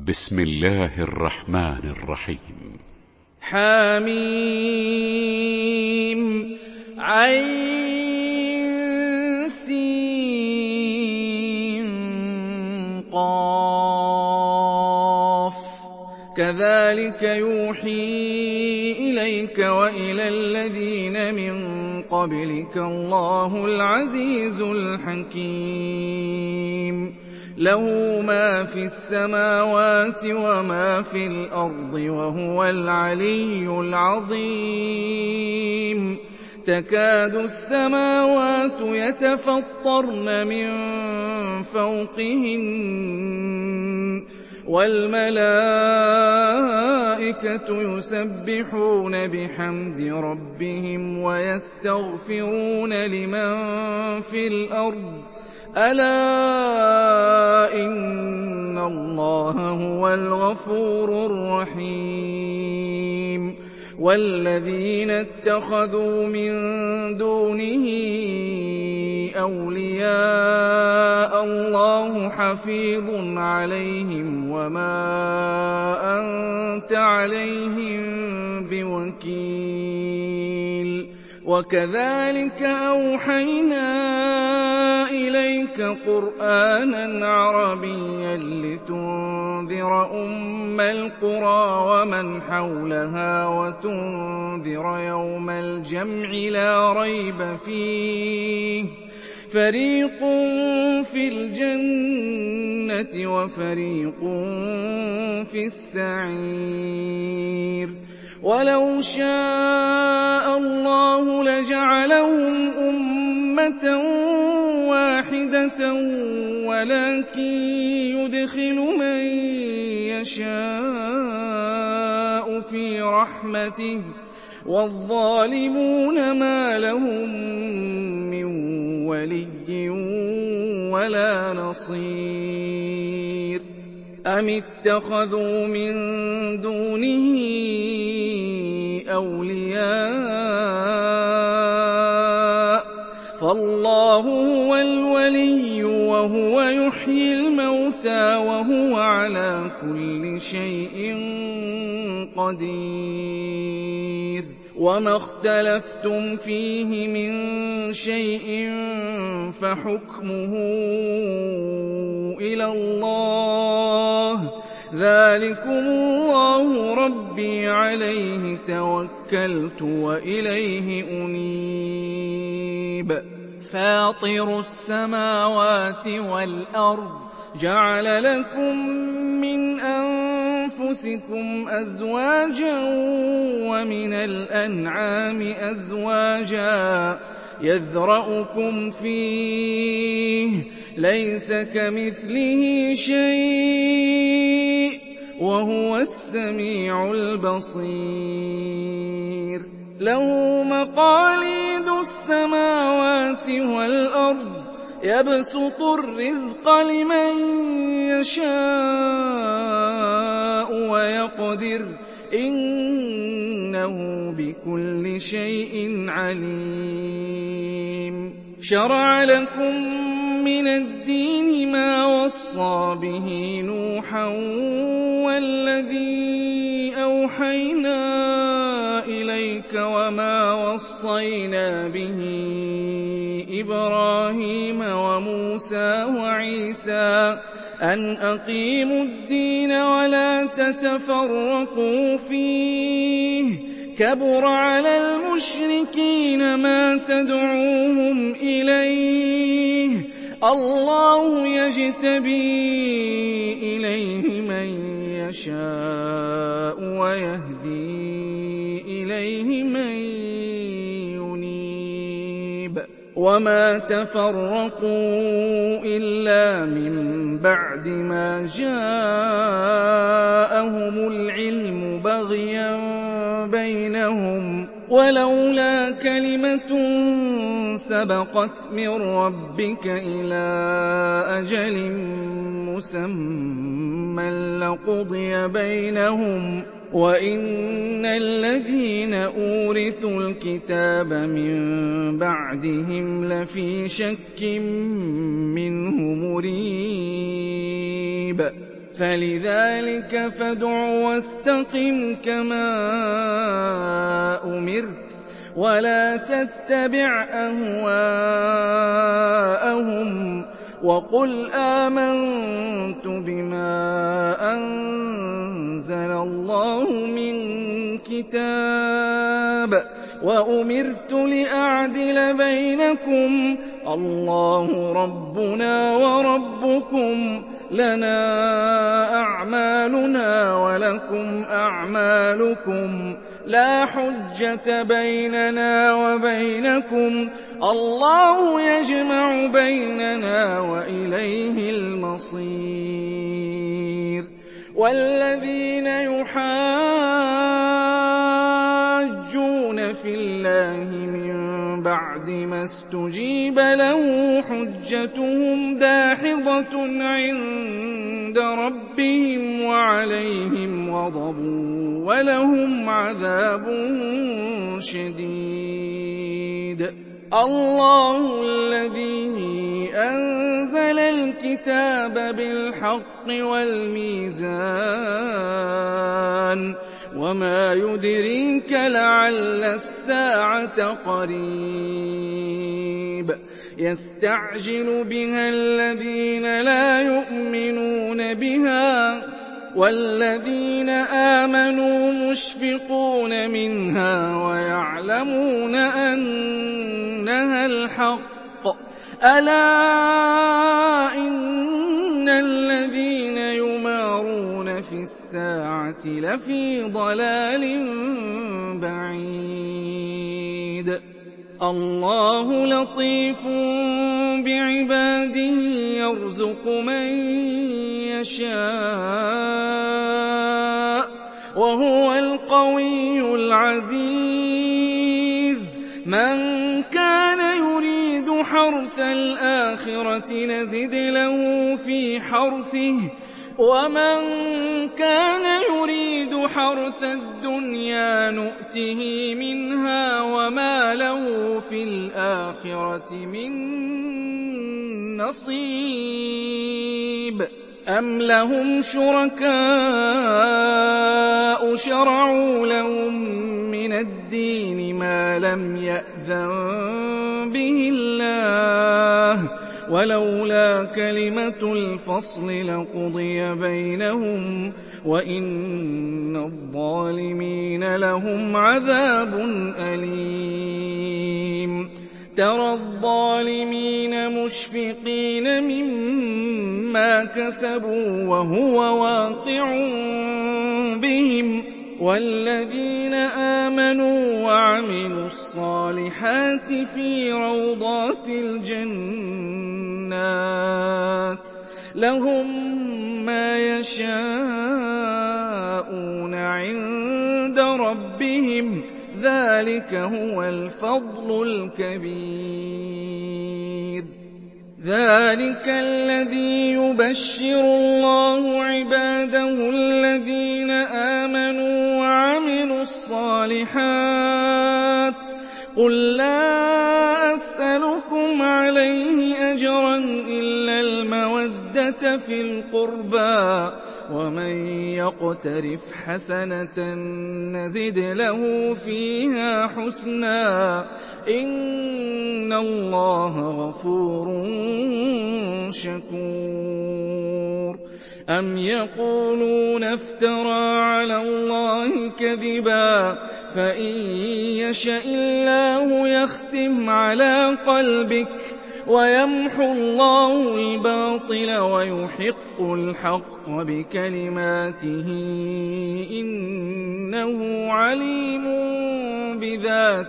بسم الله الرحمن الرحيم. حميم عين سين قاف كذلك يوحي إليك وإلى الذين من قبلك الله العزيز الحكيم له ما في السماوات وما في الأرض وهو العلي العظيم تكاد السماوات يتفطرن من فوقهن والملائكة يسبحون بحمد ربهم ويستغفرون لمن في الأرض ألا إن الله هو الغفور الرحيم والذين اتخذوا من دونه أولياء الله حفيظ عليهم وما أنت عليهم بوكيل وكذلك أوحينا إليك قرآنا عربيا لتنذر أم القرى ومن حولها وتنذر يوم الجمع لا ريب فيه فريق في الجنة وفريق في السعير ولو شاء الله لجعلهم أمة واحدة ولكن يدخل من يشاء في رحمته والظالمون ما لهم من ولي ولا نصير أم اتخذوا من دونه أولياء فالله هو الولي وهو يحيي الموتى وهو على كل شيء قدير وما اختلفتم فيه من شيء فحكمه إلى الله ذلكم الله ربي عليه توكلت وإليه أنيب فاطر السماوات والأرض جعل لكم من أنفسكم أزواجا ومن الأنعام أزواجا يذرأكم فيه ليس كمثله شيء وهو السميع البصير له مقاليد السماوات والأرض يبسط الرزق لمن يشاء ويقدر إنه بكل شيء عليم شرع لكم من الدين ما وصى به نوحا والذي أوحينا إليك وما وصينا به إبراهيم وموسى وعيسى أن أقيموا الدين ولا تتفرقوا فيه كبر على المشركين ما تدعوهم إليه الله يجتبي إليه من يشاء ويهدي إليه من ينيب وما تفرقوا إلا من بعد ما جاءهم العلم بغيا بينهم ولولا كلمة سبقت من ربك إلى أجل مسمى لقضي بينهم وَإِنَّ الَّذِينَ أُورِثُوا الْكِتَابَ مِن بَعْدِهِمْ لَفِي شَكٍّ مِّنْهُ مُرِيبٍ فلذلك فادع واستقم كما أمرت ولا تتبع أهواءهم وقل آمنت بما أنزل الله من كتاب وأمرت لأعدل بينكم الله ربنا وربكم لنا أعمالنا ولكم أعمالكم لا حجة بيننا وبينكم الله يجمع بيننا وإليه المصير والذين يحاجون في الله من بعد ما استجيب له حجتهم داحضة عند ربهم وعليهم غضب ولهم عذاب شديد الله الذي أنزل الكتاب بالحق والميزان وما يدريك لعل الساعة قريب يستعجل بها الذين لا يؤمنون بها والذين آمنوا مشفقون منها ويعلمون أنها الحق ألا إن الذين يمارون في الساعة لفي ضلال بعيد الله لطيف بعباده يرزق من يشاء وهو القوي العزيز من كان يريد حرث الآخرة نزد له في حرثه ومن كان يريد حرث الدنيا نؤته منها وما له في الآخرة من نصيب أم لهم شركاء شرعوا لهم من الدين ما لم يأذن به الله ولولا كلمة الفصل لقضي بينهم وإن الظالمين لهم عذاب أليم ترى الظالمين مشفقين مما كسبوا وهو واقع بهم والذين آمنوا وعملوا الصالحات في روضات الجنات لهم ما يشاءون عند ربهم ذلك هو الفضل الكبير ذلك الذي يبشر الله عباده الذين آمنوا وعملوا الصالحات قل لا أسألكم عليه أجرا إلا المودة في القربى ومن يقترف حسنة نزد له فيها حسنا إن الله غفور شكور أم يقولون افترى على الله كذبا فإن يشأ الله يختم على قلبك ويمحو الله الباطل ويحق الحق بكلماته إنه عليم بذات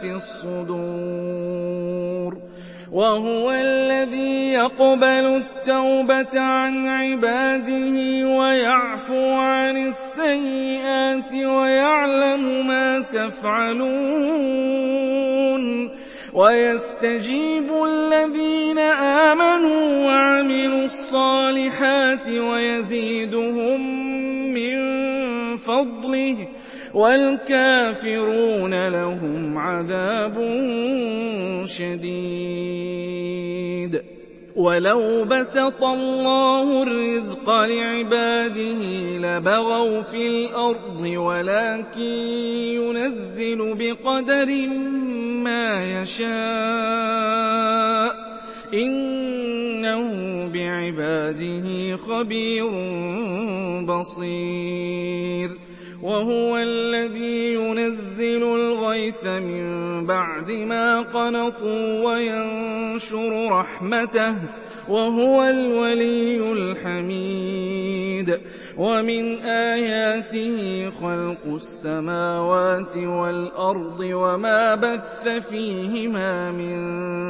الصدور وهو الذي يقبل التوبة عن عباده ويعفو عن السيئات ويعلم ما تفعلون ويستجيب الذين آمنوا وعملوا الصالحات ويزيدهم من فضله والكافرون لهم عذاب شديد وَلَوْ بَسَطَ اللَّهُ الرِّزْقَ لِعِبَادِهِ لَبَغَوْا فِي الْأَرْضِ وَلَٰكِن يُنَزِّلُ بِقَدَرٍ مَّا يَشَاءُ ۚ إِنَّهُ بِعِبَادِهِ خَبِيرٌ بَصِيرٌ وَهُوَ الَّذِي يُنَزِّلُ الْغَيْثَ مِن بَعْدِ مَا قَنَطُوا وَيَنشُرُ رَحْمَتَهُ ۚ وَهُوَ الْوَلِيُّ الْحَمِيدُ وَمِنْ آيَاتِهِ خَلْقُ السَّمَاوَاتِ وَالْأَرْضِ وَمَا بَثَّ فِيهِمَا مِن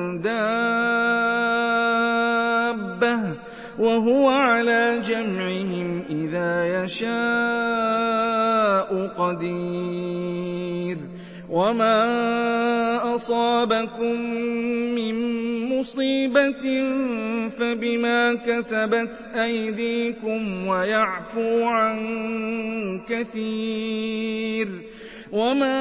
دَابَّةٍ ۚ وَهُوَ عَلَىٰ جَمْعِهِمْ إِذَا يَشَاءُ قَدِيرٌ وَمَا أَصَابَكُم مِّن مُّصِيبَةٍ فَبِمَا كَسَبَتْ أَيْدِيكُمْ وَيَعْفُو عَن كَثِيرٍ وَمَا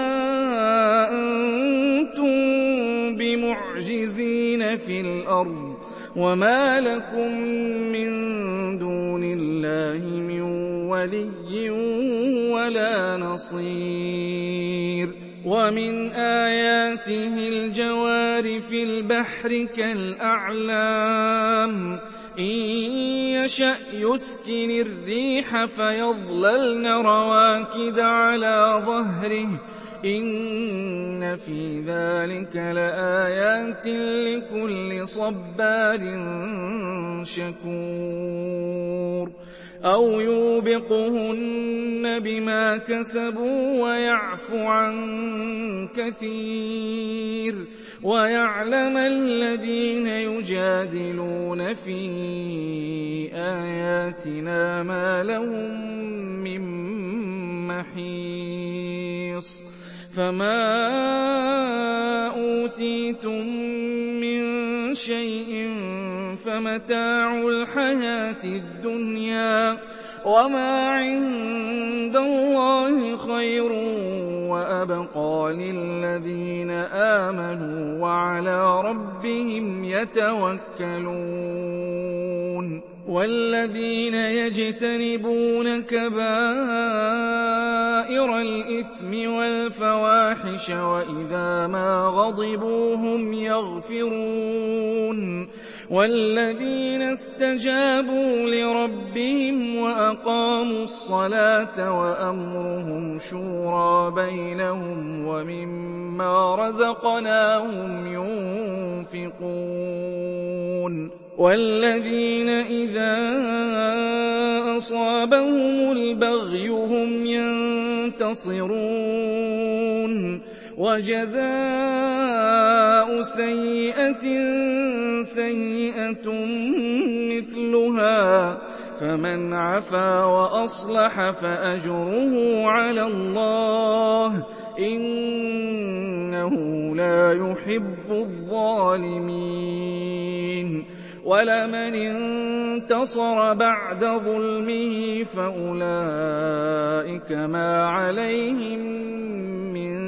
أَنتُم بِمُعْجِزِينَ فِي الْأَرْضِ وَمَا لَكُم مِّن دُونِ اللَّهِ مِن وَلِيٍّ وَلَا نَصِيرٍ وَمِنْ آيَاتِهِ الْجَوَارِ فِي الْبَحْرِ كَالْأَعْلَامِ إِن يَشَأْ يُسْكِنِ الرِّيحَ فَيَظْلَلْنَ رَوَاكِدَ عَلَىٰ ظَهْرِهِ ۚ إِنَّ فِي ذَٰلِكَ لَآيَاتٍ لِّكُلِّ صَبَّارٍ شَكُورٍ أَوْ يُوبِقْهُنَّ بِمَا كَسَبُوا وَيَعْفُ عَن كَثِيرٍ وَيَعْلَمَ الَّذِينَ يُجَادِلُونَ فِي آيَاتِنَا مَا لَهُم مِّن مَّحِيصٍ فَمَا أُوتِيتُم مِّن شَيْءٍ فَمَتَاعُ الْحَيَاةِ الدُّنْيَا ۖ وَمَا عِندَ اللَّهِ خَيْرٌ وَأَبْقَىٰ لِلَّذِينَ آمَنُوا وَعَلَىٰ رَبِّهِمْ يَتَوَكَّلُونَ وَالَّذِينَ يَجْتَنِبُونَ كَبَائِرَ الْإِثْمِ وَالْفَوَاحِشَ وَإِذَا مَا غَضِبُوا هُمْ يَغْفِرُونَ وَالَّذِينَ اسْتَجَابُوا لِرَبِّهِمْ وَأَقَامُوا الصَّلَاةَ وَأَمْرُهُمْ شُورَىٰ بَيْنَهُمْ وَمِمَّا رَزَقْنَاهُمْ يُنفِقُونَ وَالَّذِينَ إِذَا أَصَابَهُمُ الْبَغْيُ هُمْ يَنتَصِرُونَ وَجَزَاءُ سَيِّئَةٍ سَيِّئَةٌ مِّثْلُهَا ۖ فَمَنْ عَفَا وَأَصْلَحَ فَأَجْرُهُ عَلَى اللَّهِ ۚ إِنَّهُ لَا يُحِبُّ الظَّالِمِينَ وَلَمَنِ انتَصَرَ بَعْدَ ظُلْمِهِ فَأُولَٰئِكَ مَا عَلَيْهِم مِّن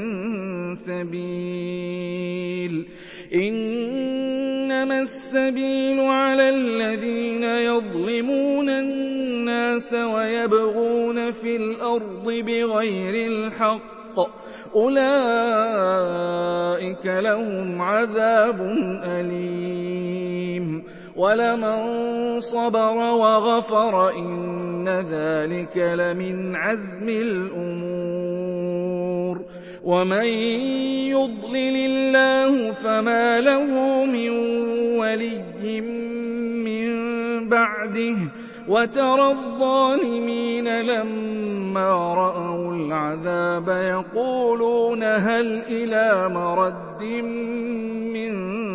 سَبِيلٍ ۚ إِنَّمَا السَّبِيلُ عَلَى الَّذِينَ يَظْلِمُونَ النَّاسَ وَيَبْغُونَ فِي الْأَرْضِ بِغَيْرِ الْحَقِّ ۚ أُولَٰئِكَ لَهُمْ عَذَابٌ أَلِيمٌ وَلَمَن صَبَرَ وَغَفَرَ إِنَّ ذَٰلِكَ لَمِنْ عَزْمِ الْأُمُورِ وَمَن يُضْلِلِ اللَّهُ فَمَا لَهُ مِن وَلِيٍّ مِّن بَعْدِهِ ۗ وَتَرَى الظَّالِمِينَ لَمَّا رَأَوُا الْعَذَابَ يَقُولُونَ هَلْ إِلَىٰ مَرَدٍّ مِّن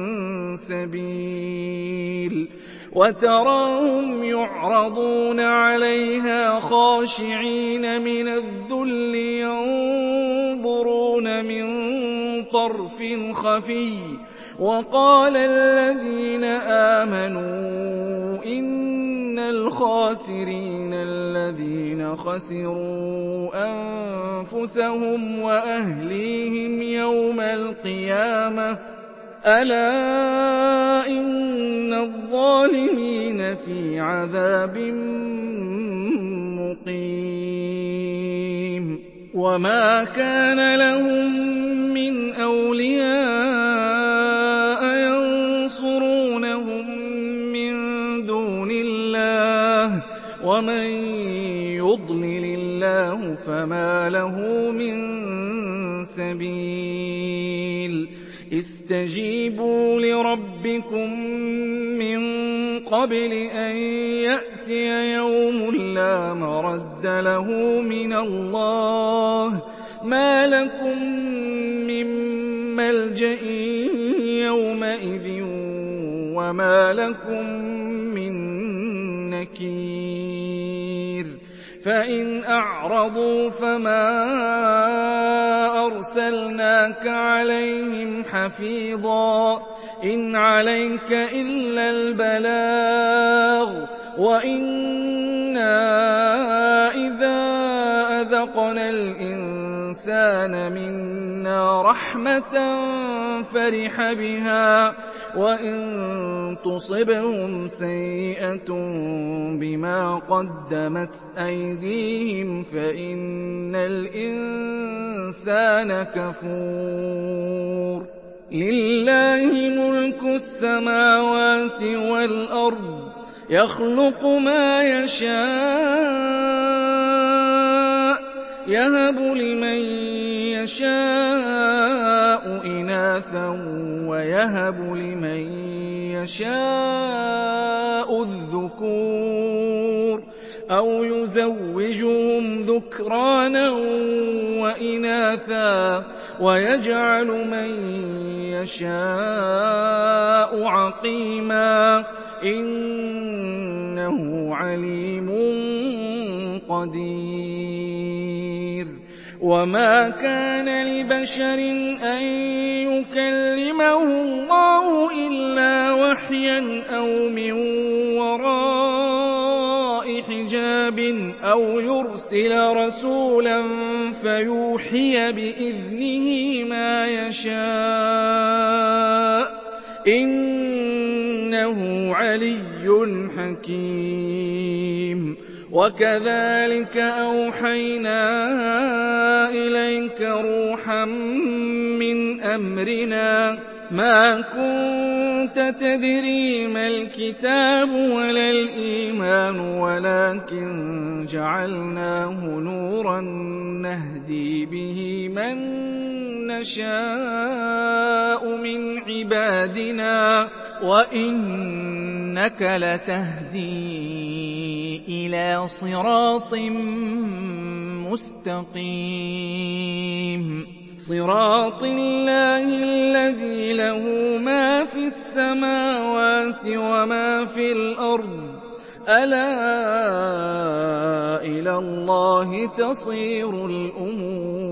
سَبِيلٍ وَتَرَاهُمْ يُعْرَضُونَ عَلَيْهَا خَاشِعِينَ مِنَ الذُّلِّ يَنظُرُونَ مِن طَرْفٍ خَفِيٍّ وَقَالَ الَّذِينَ آمَنُوا إِنَّ الْخَاسِرِينَ الَّذِينَ خَسِرُوا أَنفُسَهُمْ وَأَهْلِيهِمْ يَوْمَ الْقِيَامَةِ أَلَا إِنَّ الظَّالِمِينَ فِي عَذَابٍ مُّقِيمٍ وَمَا كَانَ لَهُم مِّنْ أَوْلِيَاءَ يَنصُرُونَهُم مِّن دُونِ اللَّهِ ۗ وَمَن يُضْلِلِ اللَّهُ فَمَا لَهُ مِن سَبِيلٍ اسْتَجِيبُوا لِرَبِّكُم مِّن قَبْلِ أَن يَأْتِيَ يَوْمٌ لَّا مَرَدَّ لَهُ مِنَ اللَّهِ ۖ مَا لَكُم مِّن مَّلْجَإٍ يَوْمَئِذٍ وَمَا لَكُم مِّن نَّكِيرٍ فَإِنْ أَعْرَضُوا فَمَا أَرْسَلْنَاكَ عَلَيْهِمْ حَفِيظًا ۖ إِنْ عَلَيْكَ إِلَّا الْبَلَاغُ ۗ وَإِنَّا إِذَا أَذَقْنَا الْإِنسَانَ مِنَّا رَحْمَةً فَرِحَ بِهَا وَإِن تُصِبْهُمْ سَيِّئَةٌ بِمَا قَدَّمَتْ أَيْدِيهِمْ فَإِنَّ الْإِنسَانَ كَفُورٌ لِلَّهِ مُلْكُ السَّمَاوَاتِ وَالْأَرْضِ ۚ يَخْلُقُ مَا يَشَاءُ ۚ يَهَبُ لِمَن يَشَاءُ إِنَاثًا وَيَهَبُ لِمَن يَشَاءُ الذُّكُورَ أَوْ يُزَوِّجُهُمْ ذُكْرَانًا وَإِنَاثًا وَيَجْعَلُ مَن يَشَاءُ عَقِيمًا ۚ إِنَّهُ عَلِيمٌ قَدِيرٌ وَمَا كَانَ لِبَشَرٍ أَن يُكَلِّمَهُ اللَّهُ إِلَّا وَحْيًا أَوْ مِن وَرَاءِ حِجَابٍ أَوْ يُرْسِلَ رَسُولًا فَيُوحِيَ بِإِذْنِهِ مَا يَشَاءُ ۚ إِنَّهُ عَلِيٌّ حَكِيمٌ وَكَذَٰلِكَ أَوْحَيْنَا إِلَيْكَ رُوحًا مِّنْ أَمْرِنَا ۚ مَا كُنتَ تَدْرِي مَا الْكِتَابُ وَلَا الْإِيمَانُ وَلَٰكِن جَعَلْنَاهُ نُورًا نَّهْدِي بِهِ مَن نَّشَاءُ مِنْ عِبَادِنَا ۚ وَإِنَّكَ لَتَهْدِي إِلَىٰ صِرَاطٍ مُّسْتَقِيمٍ صِرَاطِ اللَّهِ الَّذِي لَهُ مَا فِي السَّمَاوَاتِ وَمَا فِي الْأَرْضِ ۗ أَلَا إِلَى اللَّهِ تَصِيرُ الْأُمُورُ